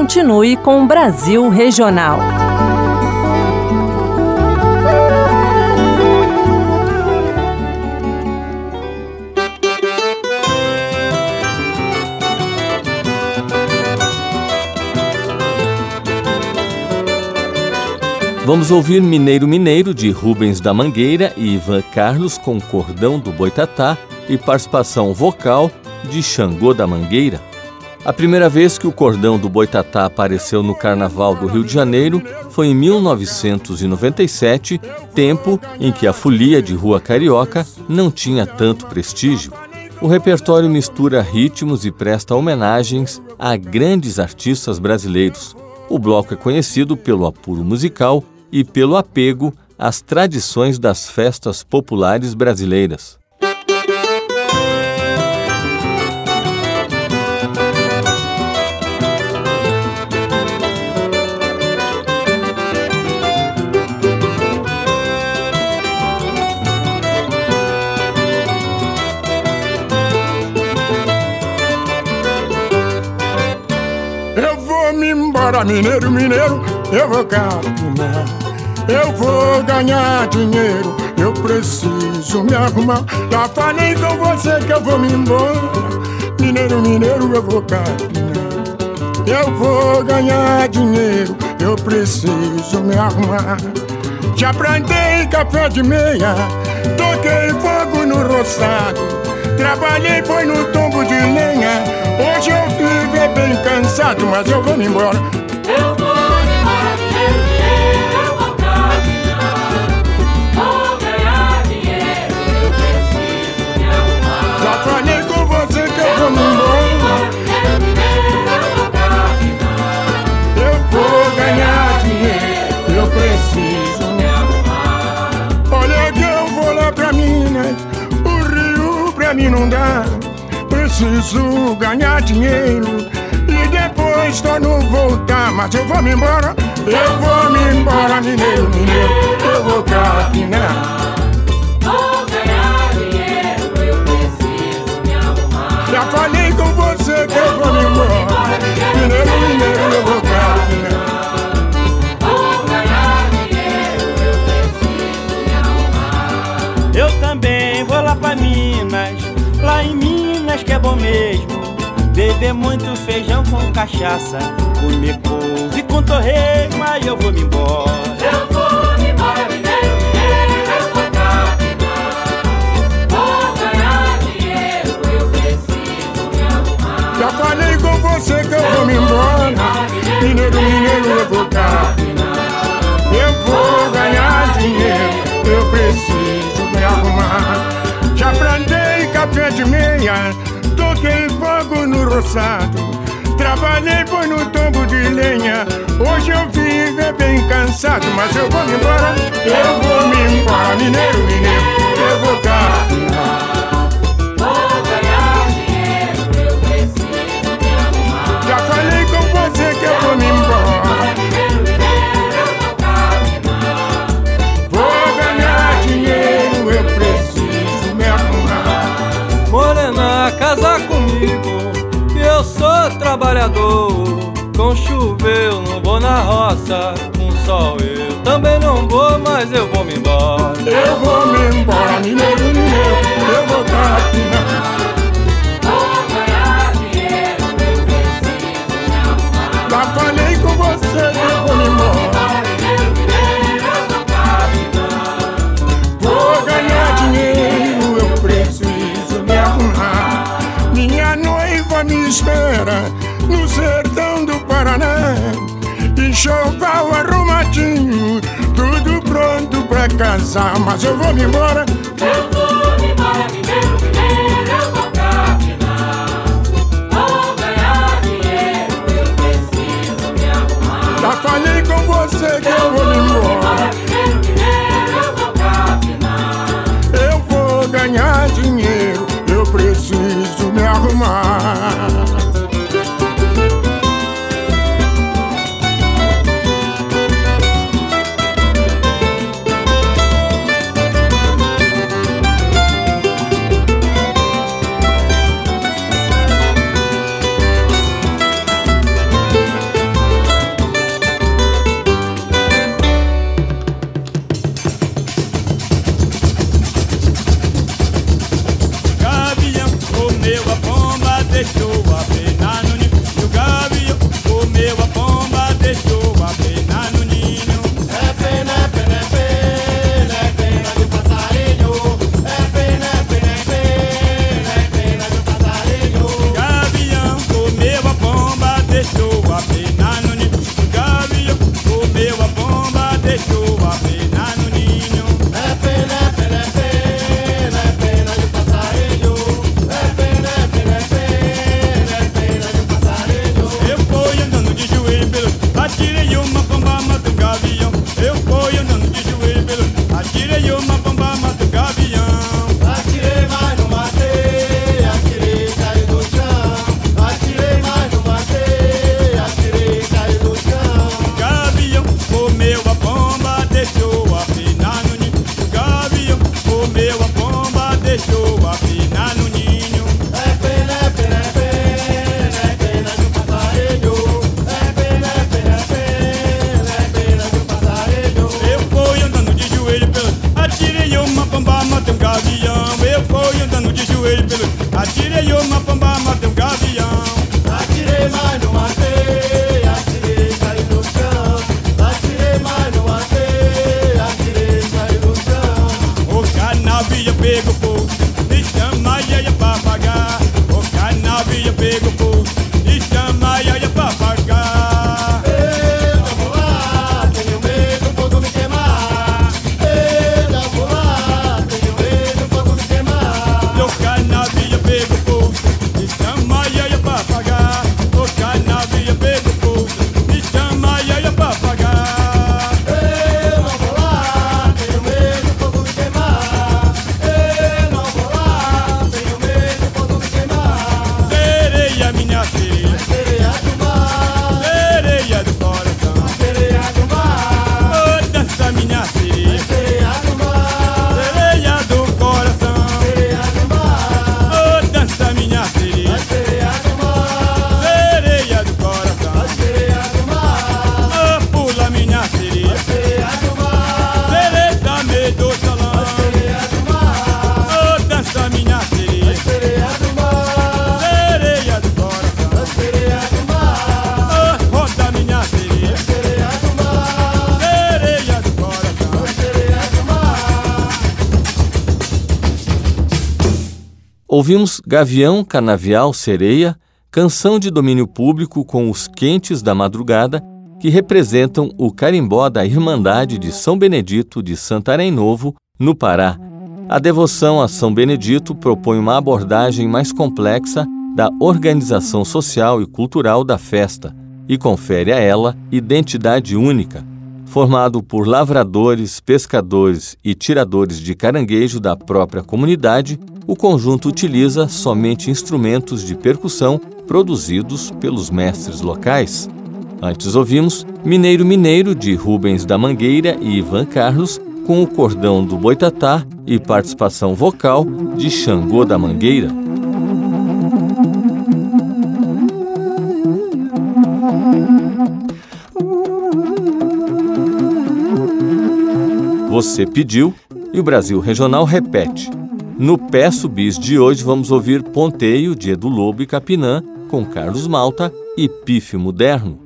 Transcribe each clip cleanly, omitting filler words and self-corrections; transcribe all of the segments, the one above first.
continue com o Brasil Regional. Vamos ouvir Mineiro Mineiro, de Rubens da Mangueira e Ivan Carlos, com Cordão do Boitatá e participação vocal de Xangô da Mangueira. A primeira vez que o Cordão do Boitatá apareceu no Carnaval do Rio de Janeiro foi em 1997, tempo em que a folia de rua carioca não tinha tanto prestígio. O repertório mistura ritmos e presta homenagens a grandes artistas brasileiros. O bloco é conhecido pelo apuro musical e pelo apego às tradições das festas populares brasileiras. Eu vou me embora, mineiro, mineiro, eu vou capinar. Eu vou ganhar dinheiro, eu preciso me arrumar. Já falei com você que eu vou me embora. Mineiro, mineiro, eu vou capinar. Eu vou ganhar dinheiro, eu preciso me arrumar. Já plantei café de meia, toquei fogo no roçado. Trabalhei foi no tombo de lenha. Hoje eu vivo é bem cansado, mas eu vou me embora. Eu vou me embora, mineiro, eu vou capinar. Vou ganhar dinheiro, eu preciso me arrumar. Já falei com você que eu vou me embora. Mineiro, eu vou capinar. Eu vou ganhar dinheiro, eu preciso me arrumar. Olha que eu vou lá pra Minas, o rio pra mim não dá. Preciso ganhar dinheiro e depois torno voltar. Mas eu vou me embora, eu vou me embora, mineiro, mineiro, eu vou capinar. Vou ganhar dinheiro, eu preciso me arrumar. Já falei com você que eu vou me embora. Mineiro, mineiro, eu vou capinar. Vou ganhar dinheiro, eu preciso me arrumar. Eu também vou lá pra Minas, lá em Minas que é bom mesmo. Beber muito feijão com cachaça, comer couve com torresmo, aí eu vou me embora. Eu vou me embora, mineiro, mineiro, eu vou capinar. Vou ganhar dinheiro, eu preciso me arrumar. Já falei com você que eu vou me embora. Mineiro, mineiro, eu vou capinar. Eu vou ganhar dinheiro, eu preciso me arrumar. Já plantei café de meia, toquei fogo no roçado. Trabalhei foi no tombo de lenha. Hoje eu vivo é bem cansado, mas eu vou me embora. Eu vou me embora, mineiro, mineiro, eu vou capinar. Vou ganhar dinheiro, eu preciso me arrumar. Já falei com você que eu vou me embora. Mineiro, mineiro, eu vou capinar. Vou ganhar dinheiro, eu preciso me arrumar. Morena, casa comigo, que eu sou trabalhador. Com chuva eu não vou na roça, com sol eu também não vou, mas eu vou me embora. Eu vou me embora, mineiro, mineiro, eu vou capinar. Vou ganhar dinheiro, eu preciso me arrumar. Já falei com você que eu vou me embora. Mineiro, mineiro, eu vou capinar. Vou ganhar dinheiro, eu preciso me arrumar. Minha noiva me espera no sertão do Paraná. Enxoval arrumadinho, tudo pronto pra casar. Mas eu vou me embora. Eu vou me embora, mineiro, mineiro, eu vou capinar. Vou ganhar dinheiro, eu preciso me arrumar. Já falei com você que eu vou me embora. Mineiro, mineiro, eu vou capinar. Eu vou ganhar dinheiro, eu preciso me arrumar. deixou a pena no ninho. E o gavião comeu a pomba, deixou a pena no ninho. É pena, é pena, é pena, é pena do passarinho. É pena, é pena, é pena, é pena do passarinho. O gavião comeu a pomba, deixou a pena no ninho. O gavião comeu a pomba, deixou a pena no ninho. É pena, é pena, é pena, é pena do passarinho. É pena, é pena, é pena, é pena do passarinho. Eu fui andando de joelho pelo, atirei uma pomba, matei um gavião. Eu fui andando de joelho pelo, atirei uma pomba, matei um gavião. Atirei, mas não matei, atirei, caiu no chão. Atirei, mas não matei, atirei, caiu no chão. O gavião comeu a pomba, deixou a pena no ninho. O gavião comeu a pomba, deixou a pena no ninho. É pena, é pena, é pena, é pena do passarinho. É pena, é pena, é pena, é pena do passarinho. Eu fui andando de joelho pelo, atirei uma pomba, matei um gavião. Eu fui andando de joelho pelo, atirei uma pomba, matei um gavião. Atirei, mas não matei, atirei, caiu no chão. Atirei, mas não matei, atirei, caiu no chão. O canavia pegou fogo, e chama a iaia pra apagar. O canavia pegou fogo, e chama a iaia pra apagar. Eu não vou lá, tenho medo do fogo me queimar. Eu não vou lá, tenho medo do fogo me queimar. O canavia pegou fogo, e chama a iaia pra apagar. O canavia pegou fogo, e chama a iaia pra apagar. Eu não vou lá, tenho medo do fogo me queimar. Eu não vou lá, tenho medo do fogo me queimar. Sereia, minha sereia, Sereia do mar, sereia do coração. sereia do mar, Oh, dança, minha sereia, sereia do mar, sereia do coração. sereia do mar, Oh, dança, minha sereia, sereia do mar, sereia do coração. sereia do mar, Oh, pula, minha sereia, sereia do mar, sereia do salão. sereia do mar, Oh, dança, minha sereia, sereia do mar, sereia do coração. sereia do mar, Oh, roda, minha sereia, sereia do mar, sereia do coração. sereia do mar. Ouvimos Gavião, Canavial, Sereia, canção de domínio público com os quentes da madrugada, que representam o carimbó da Irmandade de São Benedito de Santarém Novo, no Pará. A devoção a São Benedito propõe uma abordagem mais complexa da organização social e cultural da festa e confere a ela identidade única. Formado por lavradores, pescadores e tiradores de caranguejo da própria comunidade, o conjunto utiliza somente instrumentos de percussão produzidos pelos mestres locais. Antes ouvimos Mineiro Mineiro, de Rubens da Mangueira e Ivan Carlos, com o cordão do Boitatá e participação vocal de Xangô da Mangueira. Você pediu e o Brasil Regional repete. No Peço Bis de hoje vamos ouvir Ponteio, de Edu Lobo e Capinã, com Carlos Malta e Pife Moderno.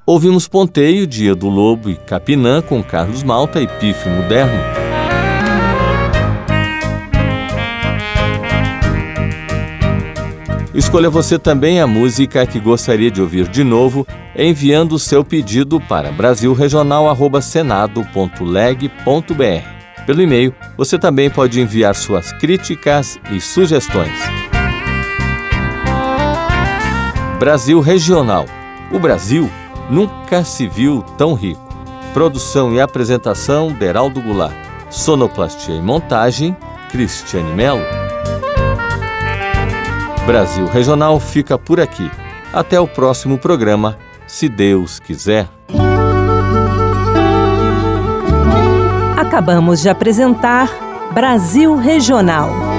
Ouvimos Ponteio, Dia do Lobo e Capinã com Carlos Malta e Pife Moderno. Escolha você também a música que gostaria de ouvir de novo, enviando o seu pedido para brasilregional@senado.leg.br. Pelo e-mail, você também pode enviar suas críticas e sugestões. Brasil Regional. O Brasil nunca se viu tão rico. Produção e apresentação, Deraldo Goulart. Sonoplastia e montagem, Cristiane Melo. Brasil Regional fica por aqui. Até o próximo programa, se Deus quiser. Acabamos de apresentar Brasil Regional.